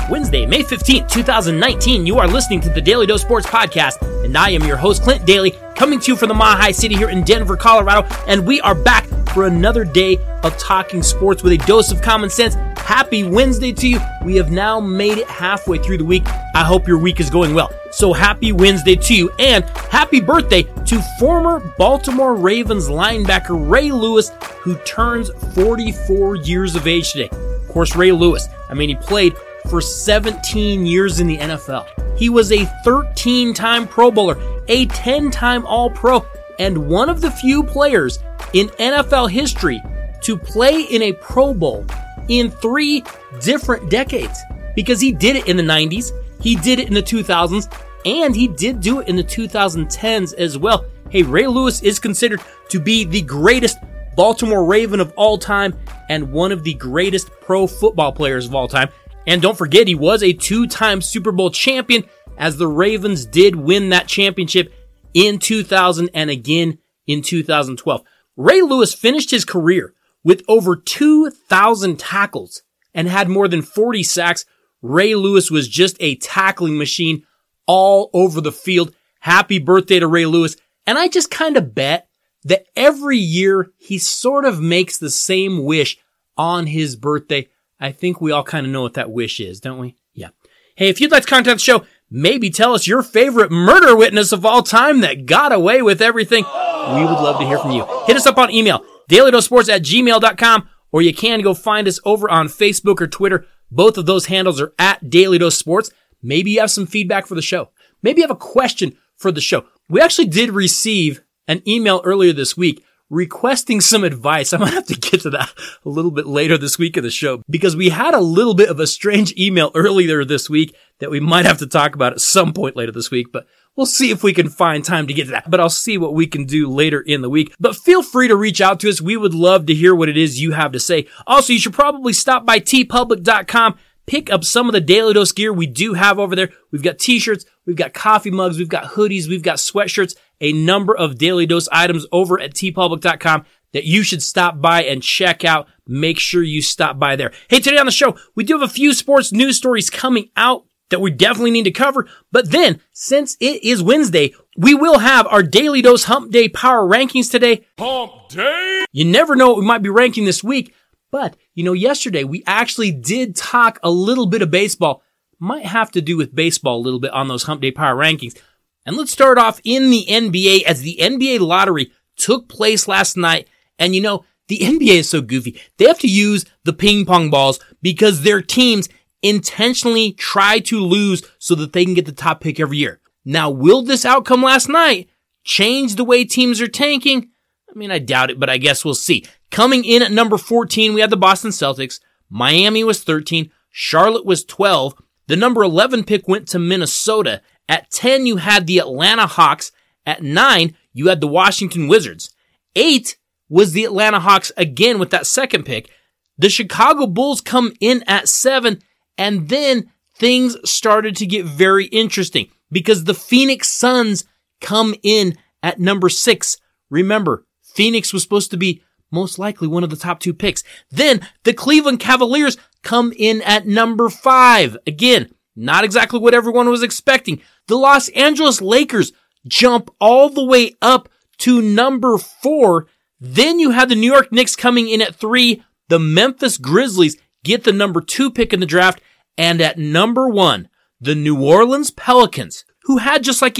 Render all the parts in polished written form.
Wednesday, May 15th, 2019, you are listening to the Daily Dose Sports Podcast, and I am your host, Clint Daly, coming to you from the Mile High City here in Denver, Colorado, and we are back for another day of talking sports with a dose of common sense. Happy Wednesday to you. We have now made it halfway through the week. I hope your week is going well. So happy Wednesday to you, and happy birthday to former Baltimore Ravens linebacker Ray Lewis, who turns 44 years of age today. Of course, Ray Lewis, he played for 17 years in the NFL. He was a 13-time Pro Bowler, a 10-time All-Pro, and one of the few players in NFL history to play in a Pro Bowl in 3 different decades. Because he did it in the 90s, he did it in the 2000s, and he did do it in the 2010s as well. Hey, Ray Lewis is considered to be the greatest Baltimore Raven of all time and one of the greatest pro football players of all time. And don't forget, he was a 2-time Super Bowl champion, as the Ravens did win that championship in 2000 and again in 2012. Ray Lewis finished his career with over 2,000 tackles and had more than 40 sacks. Ray Lewis was just a tackling machine all over the field. Happy birthday to Ray Lewis. And I just kind of bet that every year he sort of makes the same wish on his birthday. I think we all kind of know what that wish is, don't we? Yeah. Hey, if you'd like to contact the show, maybe tell us your favorite murder witness of all time that got away with everything. We would love to hear from you. Hit us up on email, dailydosesports@gmail.com, or you can go find us over on Facebook or Twitter. Both of those handles are at Daily Dose Sports. Maybe you have some feedback for the show. Maybe you have a question for the show. We actually did receive an email earlier this week requesting some advice. I might have to get to that a little bit later this week of the show, because we had a little bit of a strange email earlier this week that we might have to talk about at some point later this week, but we'll see if we can find time to get to that. But I'll see what we can do later in the week. But feel free to reach out to us. We would love to hear what it is you have to say. Also, you should probably stop by tpublic.com. Pick up some of the Daily Dose gear we do have over there. We've got t-shirts, we've got coffee mugs, we've got hoodies, we've got sweatshirts, a number of Daily Dose items over at tpublic.com that you should stop by and check out. Make sure you stop by there. Hey, today on the show, we do have a few sports news stories coming out that we definitely need to cover. But then, since it is Wednesday, we will have our Daily Dose Hump Day Power Rankings today. Hump Day! You never know what we might be ranking this week. But, yesterday we actually did talk a little bit of baseball. Might have to do with baseball a little bit on those Hump Day Power Rankings. And let's start off in the NBA, as the NBA lottery took place last night. And the NBA is so goofy. They have to use the ping pong balls because their teams intentionally try to lose so that they can get the top pick every year. Now, will this outcome last night change the way teams are tanking? I doubt it, but I guess we'll see. Coming in at number 14, we had the Boston Celtics. Miami was 13. Charlotte was 12. The number 11 pick went to Minnesota. At 10, you had the Atlanta Hawks. At 9, you had the Washington Wizards. 8 was the Atlanta Hawks again with that second pick. The Chicago Bulls come in at 7, and then things started to get very interesting because the Phoenix Suns come in at number 6. Remember, Phoenix was supposed to be most likely one of the top 2 picks. Then the Cleveland Cavaliers come in at number 5. Again, not exactly what everyone was expecting. The Los Angeles Lakers jump all the way up to number 4. Then you have the New York Knicks coming in at 3. The Memphis Grizzlies get the number 2 pick in the draft. And at number 1, the New Orleans Pelicans, who had just like a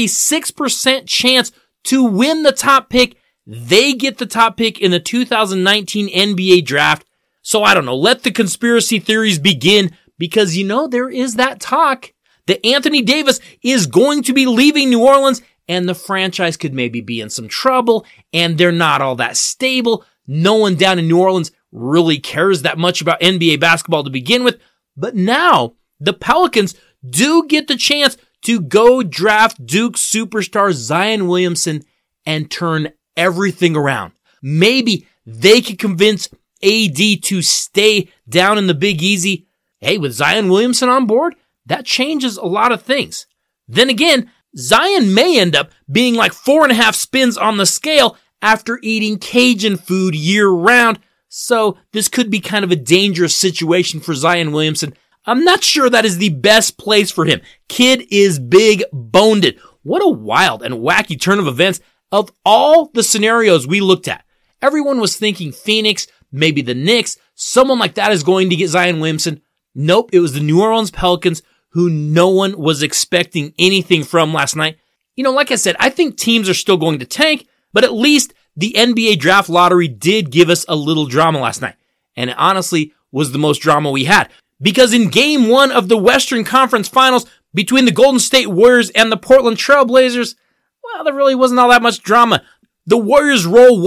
6% chance to win the top pick, they get the top pick in the 2019 NBA draft. So I don't know, let the conspiracy theories begin, because there is that talk that Anthony Davis is going to be leaving New Orleans and the franchise could maybe be in some trouble and they're not all that stable. No one down in New Orleans really cares that much about NBA basketball to begin with. But now the Pelicans do get the chance to go draft Duke superstar Zion Williamson and turn everything around. Maybe they could convince AD to stay down in the Big Easy. Hey, with Zion Williamson on board, that changes a lot of things. Then again, Zion may end up being like 4.5 spins on the scale after eating Cajun food year round. So this could be kind of a dangerous situation for Zion Williamson. I'm not sure that is the best place for him. Kid is big boned. What a wild and wacky turn of events. Of all the scenarios we looked at, everyone was thinking Phoenix, maybe the Knicks, someone like that is going to get Zion Williamson. Nope, it was the New Orleans Pelicans, who no one was expecting anything from last night. Like I said, I think teams are still going to tank, but at least the NBA draft lottery did give us a little drama last night. And it honestly was the most drama we had. Because in game 1 of the Western Conference Finals between the Golden State Warriors and the Portland Trail Blazers, well, there really wasn't all that much drama. The Warriors roll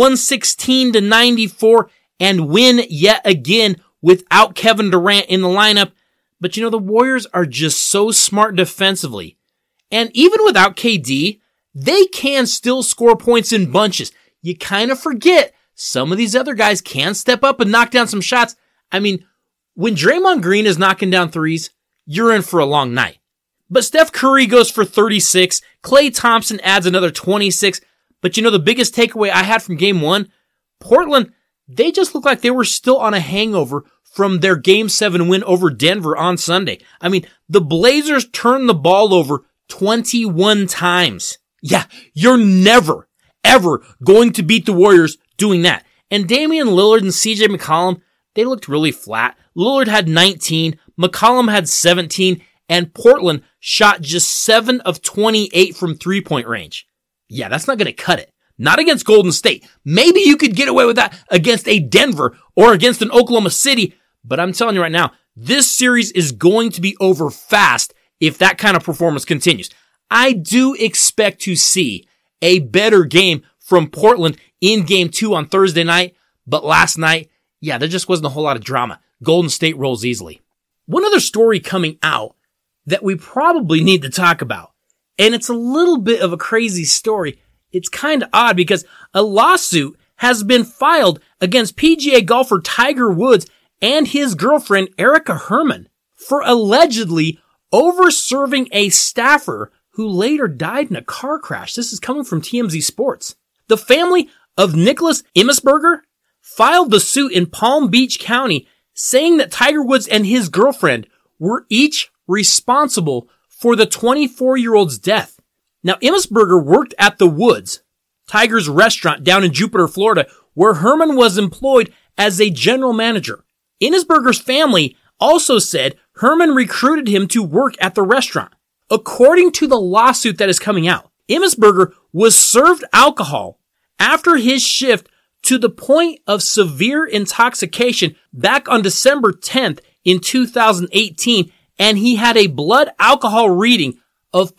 116-94 and win yet again without Kevin Durant in the lineup. But the Warriors are just so smart defensively. And even without KD, they can still score points in bunches. You kind of forget some of these other guys can step up and knock down some shots. I mean, when Draymond Green is knocking down threes, you're in for a long night. But Steph Curry goes for 36. Klay Thompson adds another 26. But the biggest takeaway I had from game 1, Portland, they just looked like they were still on a hangover from their game 7 win over Denver on Sunday. I mean, the Blazers turned the ball over 21 times. Yeah, you're never, ever going to beat the Warriors doing that. And Damian Lillard and CJ McCollum, they looked really flat. Lillard had 19, McCollum had 17, and Portland shot just 7 of 28 from three-point range. Yeah, that's not going to cut it. Not against Golden State. Maybe you could get away with that against a Denver or against an Oklahoma City, but I'm telling you right now, this series is going to be over fast if that kind of performance continues. I do expect to see a better game from Portland in game 2 on Thursday night, but last night, yeah, there just wasn't a whole lot of drama. Golden State rolls easily. One other story coming out that we probably need to talk about, and it's a little bit of a crazy story. It's kind of odd because a lawsuit has been filed against PGA golfer Tiger Woods and his girlfriend Erica Herman for allegedly over-serving a staffer who later died in a car crash. This is coming from TMZ Sports. The family of Nicholas Imsberger filed the suit in Palm Beach County saying that Tiger Woods and his girlfriend were each responsible for the 24-year-old's death. Now, Imsberger worked at the Woods, Tiger's restaurant down in Jupiter, Florida, where Herman was employed as a general manager. Imsberger's family also said Herman recruited him to work at the restaurant. According to the lawsuit that is coming out, Imsberger was served alcohol after his shift to the point of severe intoxication back on December 10th in 2018, and he had a blood alcohol reading of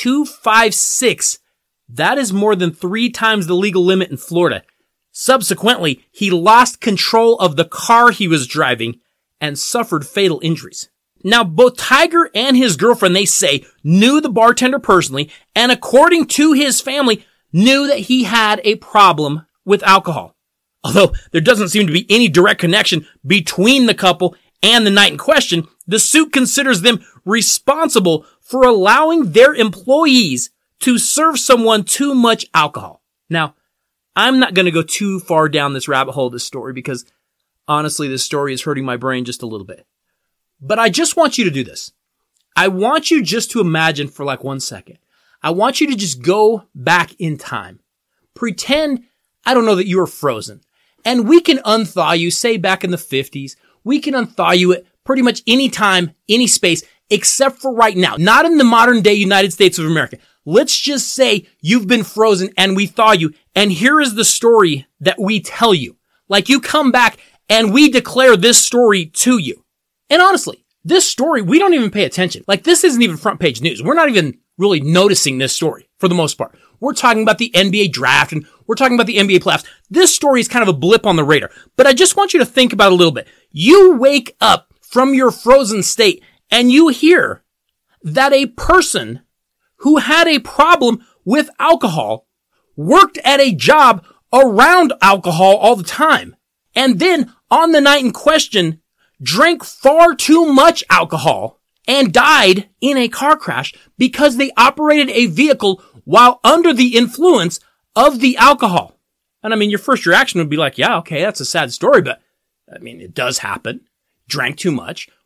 0.256. That is more than 3 times the legal limit in Florida. Subsequently, he lost control of the car he was driving and suffered fatal injuries. Now, both Tiger and his girlfriend, they say, knew the bartender personally, and according to his family, knew that he had a problem with alcohol. Although there doesn't seem to be any direct connection between the couple and the night in question, the suit considers them responsible for allowing their employees to serve someone too much alcohol. Now, I'm not going to go too far down this rabbit hole of this story because honestly, this story is hurting my brain just a little bit. But I just want you to do this. I want you just to imagine for like 1 second. I want you to just go back in time. Pretend, I don't know, that you are frozen. And we can unthaw you, say back in the 50s. We can unthaw you at pretty much any time, any space, except for right now. Not in the modern day United States of America. Let's just say you've been frozen and we thaw you. And here is the story that we tell you. Like you come back and we declare this story to you. And honestly, this story, we don't even pay attention. Like this isn't even front page news. We're not even really noticing this story for the most part. We're talking about the NBA draft and we're talking about the NBA playoffs. This story is kind of a blip on the radar. But I just want you to think about it a little bit. You wake up from your frozen state and you hear that a person who had a problem with alcohol worked at a job around alcohol all the time. And then on the night in question, drank far too much alcohol and died in a car crash because they operated a vehicle while under the influence of the alcohol. And I mean, your first reaction would be like, yeah, okay, that's a sad story, but I mean, it does happen. Drank too much,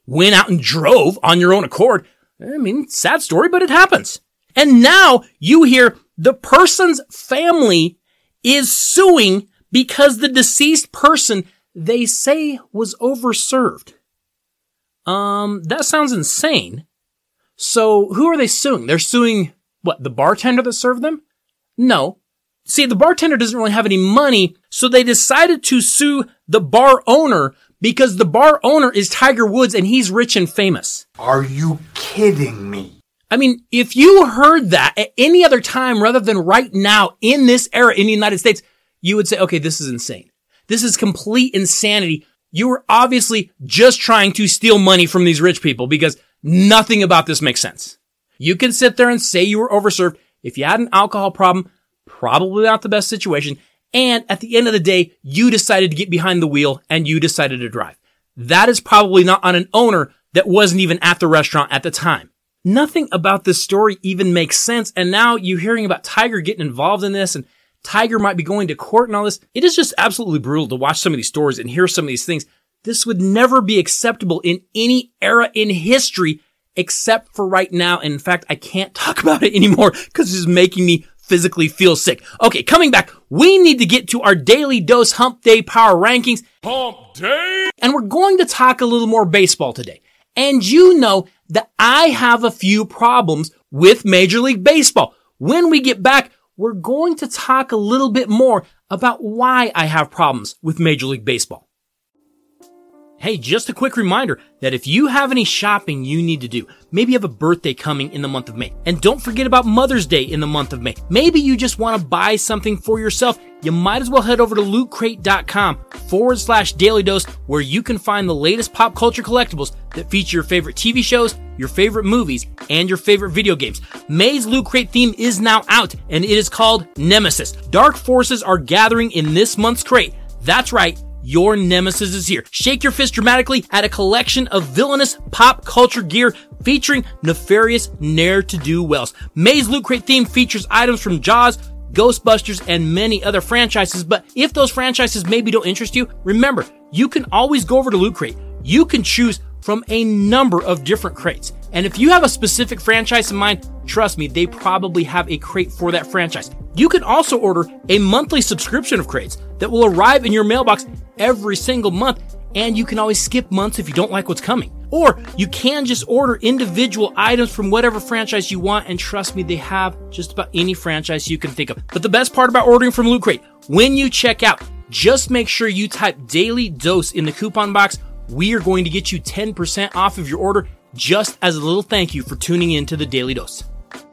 went out and drove on your own accord. I mean, sad story, but it happens. And now you hear the person's family is suing because the deceased person they say was overserved. That sounds insane. So who are they suing? They're suing, what, the bartender that served them? No. See, the bartender doesn't really have any money, so they decided to sue the bar owner because the bar owner is Tiger Woods and he's rich and famous. Are you kidding me? I mean, if you heard that at any other time rather than right now in this era in the United States, you would say, okay, this is insane. This is complete insanity. You were obviously just trying to steal money from these rich people because nothing about this makes sense. You can sit there and say you were overserved. If you had an alcohol problem, probably not the best situation. And at the end of the day, you decided to get behind the wheel and you decided to drive. That is probably not on an owner that wasn't even at the restaurant at the time. Nothing about this story even makes sense. And now you're hearing about Tiger getting involved in this and Tiger might be going to court and all this. It is just absolutely brutal to watch some of these stories and hear some of these things. This would never be acceptable in any era in history except for right now. And in fact, I can't talk about it anymore because it's making me physically feel sick. Okay, coming back, we need to get to our Daily Dose Hump Day Power Rankings. Hump Day! And we're going to talk a little more baseball today. And you know that I have a few problems with Major League Baseball. When we get back, we're going to talk a little bit more about why I have problems with Major League Baseball. Hey, just a quick reminder that if you have any shopping you need to do, maybe you have a birthday coming in the month of May, and don't forget about Mother's Day in the month of May. Maybe you just want to buy something for yourself. You might as well head over to lootcrate.com/Daily Dose, where you can find the latest pop culture collectibles that feature your favorite TV shows, your favorite movies, and your favorite video games. May's Loot Crate theme is now out, and it is called Nemesis. Dark forces are gathering in this month's crate. That's right. Your nemesis is here. Shake your fist dramatically at a collection of villainous pop culture gear featuring nefarious ne'er-to-do-wells. May's Loot Crate theme features items from Jaws, Ghostbusters, and many other franchises, but if those franchises maybe don't interest you, remember, you can always go over to Loot Crate. You can choose from a number of different crates. And if you have a specific franchise in mind, trust me, they probably have a crate for that franchise. You can also order a monthly subscription of crates that will arrive in your mailbox every single month, and you can always skip months if you don't like what's coming. Or you can just order individual items from whatever franchise you want, and trust me, they have just about any franchise you can think of. But the best part about ordering from Loot Crate, when you check out, just make sure you type Daily Dose in the coupon box. We are going to get you 10% off of your order just as a little thank you for tuning in to the Daily Dose.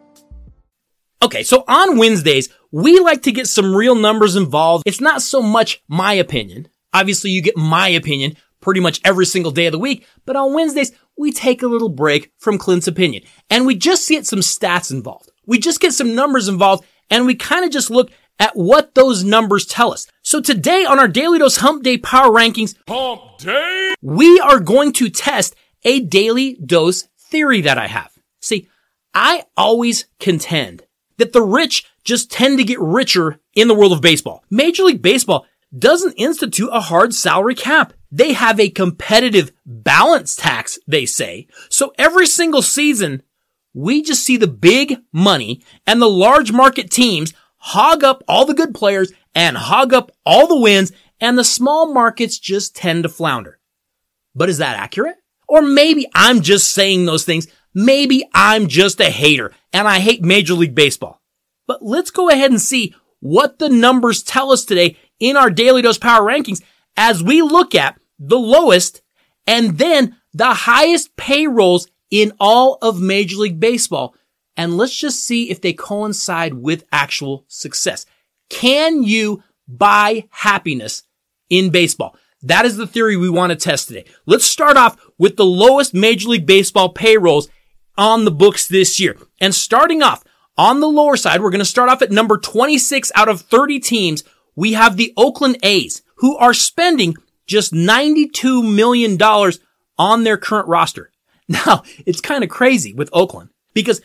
Okay, so on Wednesdays, we like to get some real numbers involved. It's not so much my opinion. Obviously, you get my opinion pretty much every single day of the week, but on Wednesdays, we take a little break from Clint's opinion, and we just get some stats involved. We just get some numbers involved, and we kind of just look at what those numbers tell us. So today on our Daily Dose Hump Day Power Rankings, Hump Day! We are going to test a Daily Dose theory that I have. See, I always contend that the rich just tend to get richer in the world of baseball. Major League Baseball doesn't institute a hard salary cap. They have a competitive balance tax, they say. So every single season, we just see the big money and the large market teams hog up all the good players and hog up all the wins, and the small markets just tend to flounder. But is that accurate? Or maybe I'm just saying those things. Maybe I'm just a hater and I hate Major League Baseball. But let's go ahead and see what the numbers tell us today in our Daily Dose Power Rankings as we look at the lowest and then the highest payrolls in all of Major League Baseball. And let's just see if they coincide with actual success. Can you buy happiness in baseball? That is the theory we want to test today. Let's start off with the lowest Major League Baseball payrolls on the books this year. And starting off on the lower side, we're going to start off at number 26 out of 30 teams. We have the Oakland A's, who are spending just $92 million on their current roster. Now, it's kind of crazy with Oakland because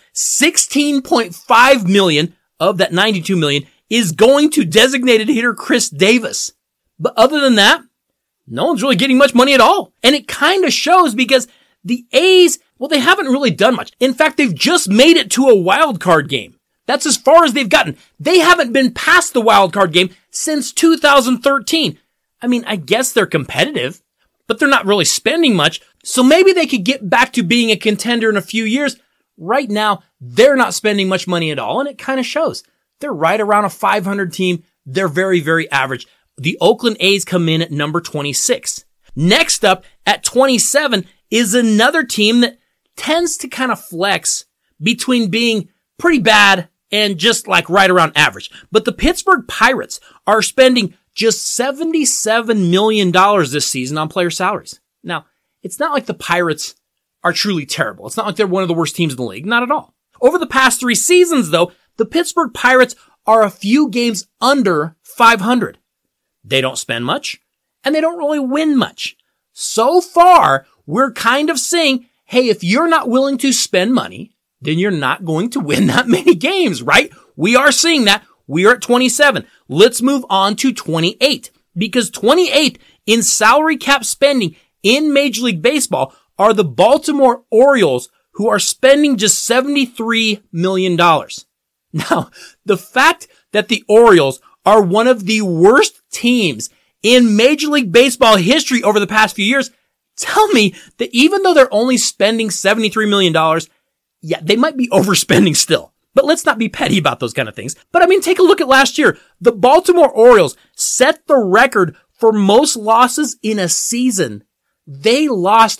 $16.5 million of that $92 million is going to designated hitter Chris Davis. But other than that, no one's really getting much money at all. And it kind of shows because The A's, well, they haven't really done much. In fact, they've just made it to a wild card game. That's as far as they've gotten. They haven't been past the wild card game since 2013. I mean, I guess they're competitive, but they're not really spending much. So maybe they could get back to being a contender in a few years. Right now, they're not spending much money at all, and it kind of shows. They're right around a 500 team. They're very, very average. The Oakland A's come in at number 26. Next up at 27 is another team that tends to kind of flex between being pretty bad and just like right around average. But the Pittsburgh Pirates are spending just $77 million this season on player salaries. Now, it's not like the Pirates are truly terrible. It's not like they're one of the worst teams in the league. Not at all. Over the past 3 seasons, though, the Pittsburgh Pirates are a few games under 500. They don't spend much, and they don't really win much. So far, we're kind of saying, hey, if you're not willing to spend money, then you're not going to win that many games, right? We are seeing that. We are at 27. Let's move on to 28, because 28 in salary cap spending in Major League Baseball are the Baltimore Orioles, who are spending just $73 million. Now, the fact that the Orioles are one of the worst teams in Major League Baseball history over the past few years tell me that even though they're only spending $73 million, yeah, they might be overspending still. But let's not be petty about those kind of things. But I mean, take a look at last year. The Baltimore Orioles set the record for most losses in a season. They lost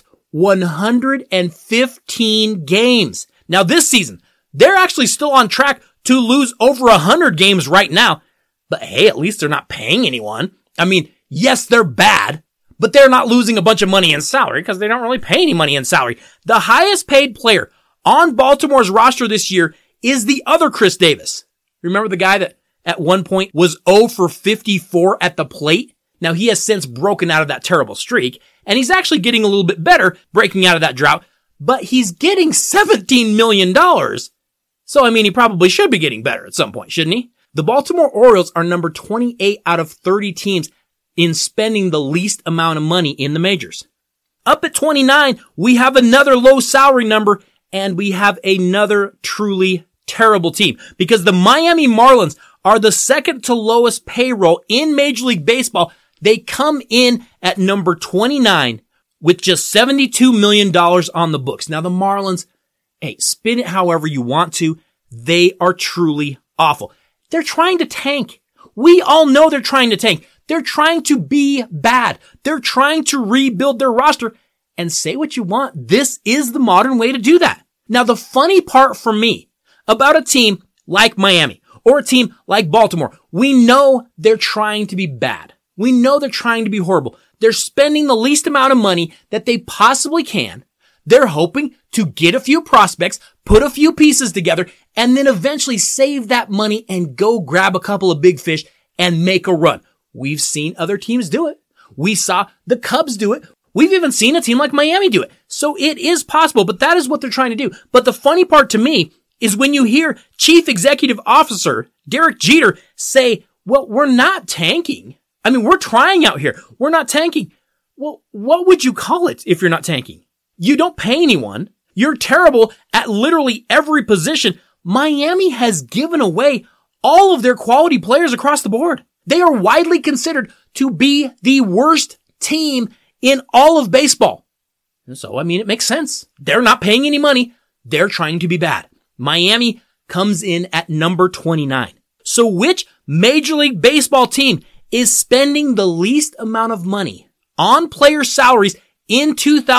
115 games. Now this season, they're actually still on track to lose over 100 games right now. But hey, at least they're not paying anyone. I mean, yes, they're bad, but they're not losing a bunch of money in salary because they don't really pay any money in salary. The highest paid player on Baltimore's roster this year is the other Chris Davis. Remember the guy that at one point was 0 for 54 at the plate? Now he has since broken out of that terrible streak, and he's actually getting a little bit better breaking out of that drought, but he's getting $17 million. So, I mean, he probably should be getting better at some point, shouldn't he? The Baltimore Orioles are number 28 out of 30 teams in spending the least amount of money in the majors. Up at 29, we have another low salary number, and we have another truly terrible team, because the Miami Marlins are the second to lowest payroll in Major League Baseball. They come in at number 29 with just $72 million on the books. Now the Marlins, hey, spin it however you want to. They are truly awful. They're trying to tank. We all know they're trying to tank. They're trying to be bad. They're trying to rebuild their roster. And say what you want, this is the modern way to do that. Now, the funny part for me about a team like Miami or a team like Baltimore, we know they're trying to be bad. We know they're trying to be horrible. They're spending the least amount of money that they possibly can. They're hoping to get a few prospects, put a few pieces together, and then eventually save that money and go grab a couple of big fish and make a run. We've seen other teams do it. We saw the Cubs do it. We've even seen a team like Miami do it. So it is possible, but that is what they're trying to do. But the funny part to me is when you hear Chief Executive Officer Derek Jeter say, well, we're not tanking. I mean, we're trying out here. We're not tanking. Well, what would you call it if you're not tanking? You don't pay anyone. You're terrible at literally every position. Miami has given away all of their quality players across the board. They are widely considered to be the worst team in all of baseball. And so, I mean, it makes sense. They're not paying any money. They're trying to be bad. Miami comes in at number 29. So which Major League Baseball team is spending the least amount of money on player salaries in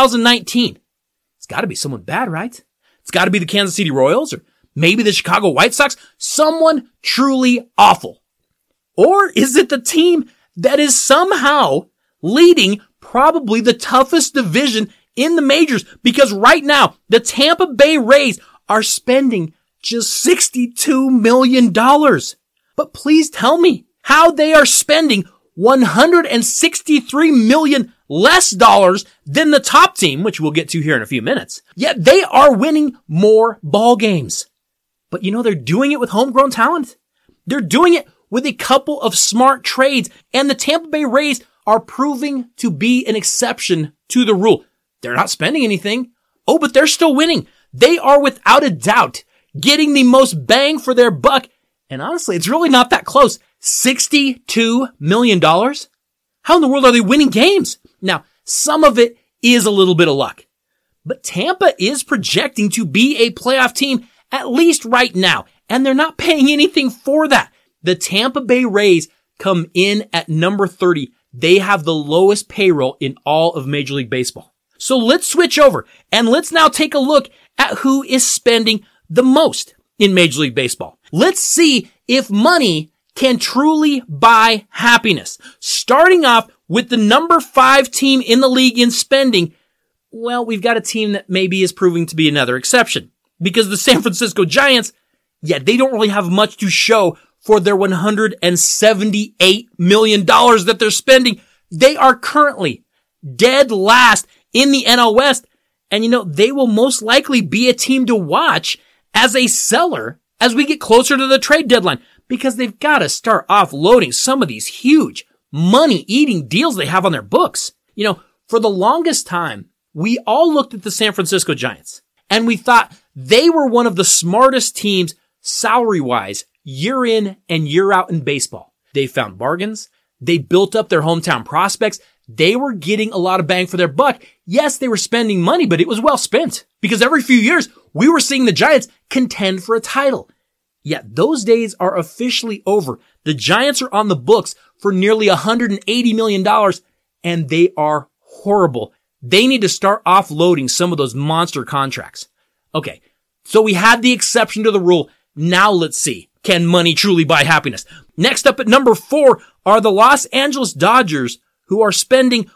2019? It's got to be someone bad, right? It's got to be the Kansas City Royals or maybe the Chicago White Sox. Someone truly awful. Or is it the team that is somehow leading probably the toughest division in the majors? Because right now, the Tampa Bay Rays are spending just $62 million. But please tell me how they are spending $163 million less dollars than the top team, which we'll get to here in a few minutes. Yet they are winning more ball games. But you know, they're doing it with homegrown talent. They're doing it with a couple of smart trades, and the Tampa Bay Rays are proving to be an exception to the rule. They're not spending anything. Oh, but they're still winning. They are without a doubt getting the most bang for their buck. And honestly, it's really not that close. $62 million? How in the world are they winning games? Now, some of it is a little bit of luck. But Tampa is projecting to be a playoff team at least right now. And they're not paying anything for that. The Tampa Bay Rays come in at number 30. They have the lowest payroll in all of Major League Baseball. So let's switch over and let's now take a look at who is spending the most in Major League Baseball. Let's see if money can truly buy happiness. Starting off with the number 5 team in the league in spending, well, we've got a team that maybe is proving to be another exception. Because the San Francisco Giants, they don't really have much to show for their $178 million that they're spending. They are currently dead last in the NL West. And they will most likely be a team to watch as a seller as we get closer to the trade deadline, because they've got to start offloading some of these huge money-eating deals they have on their books. For the longest time, we all looked at the San Francisco Giants and we thought they were one of the smartest teams salary-wise year in and year out in baseball. They found bargains. They built up their hometown prospects. They were getting a lot of bang for their buck. Yes, they were spending money, but it was well spent because every few years we were seeing the Giants contend for a title. Yet those days are officially over. The Giants are on the books for nearly $180 million and they are horrible. They need to start offloading some of those monster contracts. Okay, so we had the exception to the rule. Now let's see. Can money truly buy happiness? Next up at number 4 are the Los Angeles Dodgers, who are spending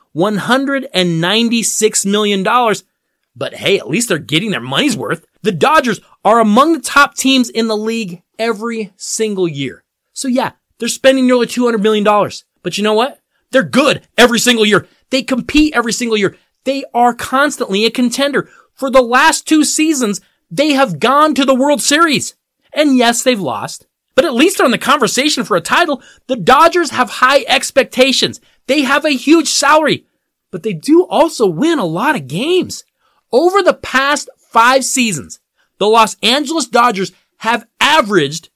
$196 million. But hey, at least they're getting their money's worth. The Dodgers are among the top teams in the league every single year. So they're spending nearly $200 million. But you know what? They're good every single year. They compete every single year. They are constantly a contender. For the last 2 seasons, they have gone to the World Series. And yes, they've lost. But at least they're in the conversation for a title. The Dodgers have high expectations. They have a huge salary. But they do also win a lot of games. Over the past 5 seasons, the Los Angeles Dodgers have averaged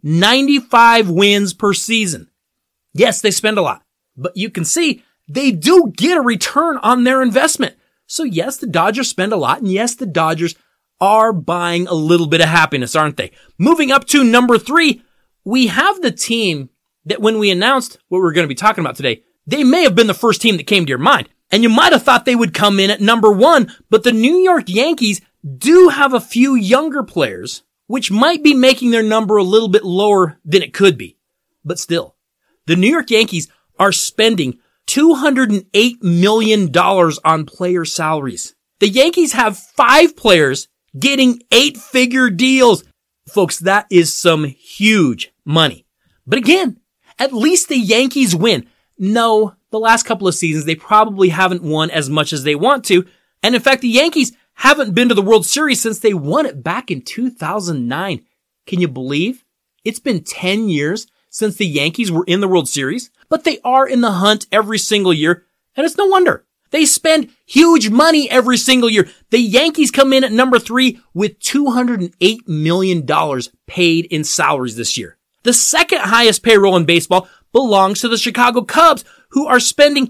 95 wins per season. Yes, they spend a lot. But you can see they do get a return on their investment. So yes, the Dodgers spend a lot. And yes, the Dodgers are buying a little bit of happiness, aren't they? Moving up to number 3, we have the team that when we announced what we're going to be talking about today, they may have been the first team that came to your mind. And you might have thought they would come in at number 1, but the New York Yankees do have a few younger players, which might be making their number a little bit lower than it could be. But still, the New York Yankees are spending $208 million on player salaries. The Yankees have 5 players getting 8-figure deals. Folks, that is some huge money. But again, at least the Yankees win. No, the last couple of seasons, they probably haven't won as much as they want to. And in fact, the Yankees haven't been to the World Series since they won it back in 2009. Can you believe? It's been 10 years since the Yankees were in the World Series, but they are in the hunt every single year. And it's no wonder. They spend huge money every single year. The Yankees come in at number 3 with $208 million paid in salaries this year. The second highest payroll in baseball belongs to the Chicago Cubs, who are spending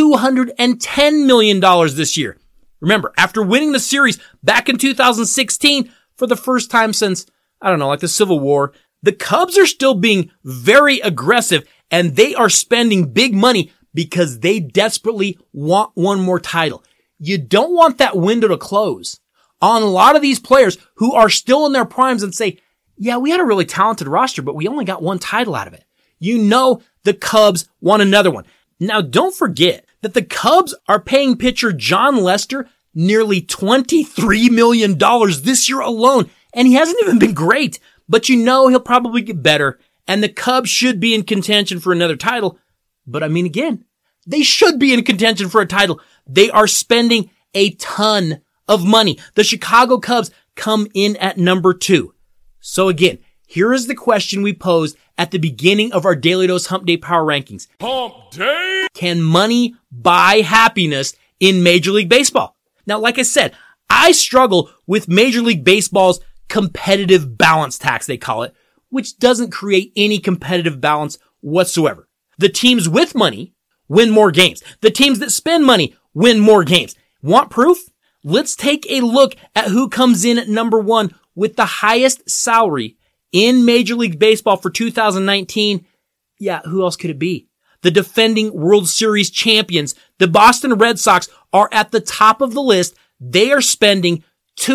$210 million this year. Remember, after winning the series back in 2016 for the first time since, like the Civil War, the Cubs are still being very aggressive and they are spending big money because they desperately want one more title. You don't want that window to close on a lot of these players who are still in their primes and say, we had a really talented roster, but we only got one title out of it. The Cubs want another one. Now, don't forget that the Cubs are paying pitcher Jon Lester nearly $23 million this year alone, and he hasn't even been great, but he'll probably get better, and the Cubs should be in contention for another title. But again, they should be in contention for a title. They are spending a ton of money. The Chicago Cubs come in at number 2. So again, here is the question we posed at the beginning of our Daily Dose Hump Day Power Rankings. Hump Day! Can money buy happiness in Major League Baseball? Now, like I said, I struggle with Major League Baseball's competitive balance tax, they call it, which doesn't create any competitive balance whatsoever. The teams with money win more games. The teams that spend money win more games. Want proof? Let's take a look at who comes in at number one with the highest salary in Major League Baseball for 2019. Yeah, who else could it be? The defending World Series champions, the Boston Red Sox, are at the top of the list. They are spending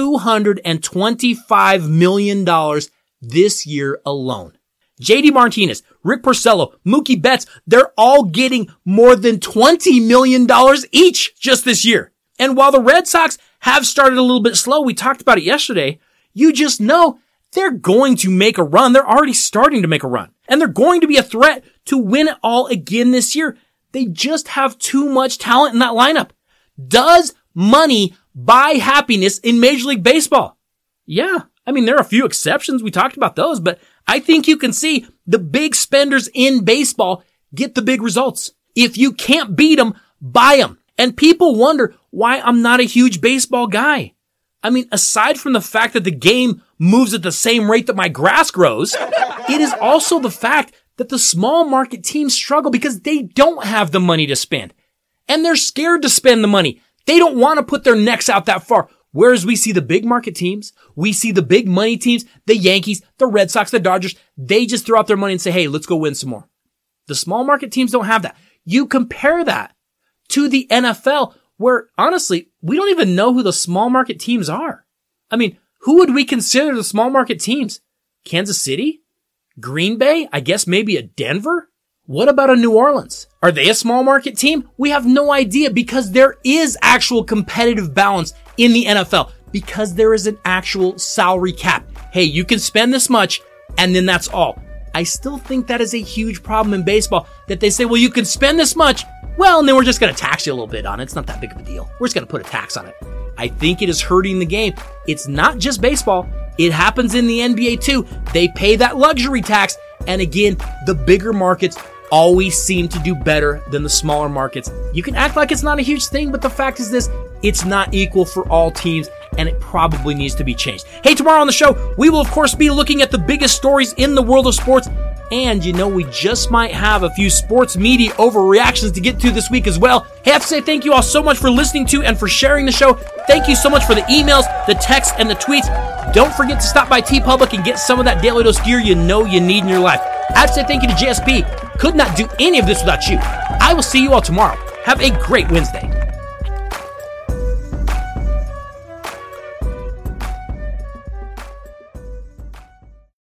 $225 million this year alone. JD Martinez, Rick Porcello, Mookie Betts, they're all getting more than $20 million each just this year. And while the Red Sox have started a little bit slow, we talked about it yesterday, you just know they're going to make a run. They're already starting to make a run. And they're going to be a threat to win it all again this year. They just have too much talent in that lineup. Does money buy happiness in Major League Baseball? Yeah. I mean, there are a few exceptions. We talked about those, but I think you can see the big spenders in baseball get the big results. If you can't beat them, buy them. And people wonder why I'm not a huge baseball guy. I mean, aside from the fact that the game moves at the same rate that my grass grows, it is also the fact that the small market teams struggle because they don't have the money to spend. And they're scared to spend the money. They don't want to put their necks out that far. Whereas we see the big market teams, we see the big money teams, the Yankees, the Red Sox, the Dodgers, they just throw out their money and say, hey, let's go win some more. The small market teams don't have that. You compare that to the NFL where, honestly, we don't even know who the small market teams are. I mean, who would we consider the small market teams? Kansas City? Green Bay? I guess maybe a Denver? What about a New Orleans? Are they a small market team? We have no idea because there is actual competitive balance in the NFL because there is an actual salary cap. Hey, you can spend this much and then that's all. I still think that is a huge problem in baseball that they say, well, you can spend this much. Well, and then we're just going to tax you a little bit on it. It's not that big of a deal. We're just going to put a tax on it. I think it is hurting the game. It's not just baseball. It happens in the NBA too. They pay that luxury tax. And again, the bigger markets always seem to do better than the smaller markets. You can act like it's not a huge thing, but the fact is this, it's not equal for all teams, and it probably needs to be changed. Hey, tomorrow on the show, we will of course be looking at the biggest stories in the world of sports. And you know, we just might have a few sports media overreactions to get to this week as well. Hey, I have to say thank you all so much for listening to and for sharing the show. Thank you so much for the emails, the texts, and the tweets. Don't forget to stop by TeePublic and get some of that Daily Dose gear you know you need in your life. I have to say thank you to JSP. Could not do any of this without you. I will see you all tomorrow. Have a great Wednesday.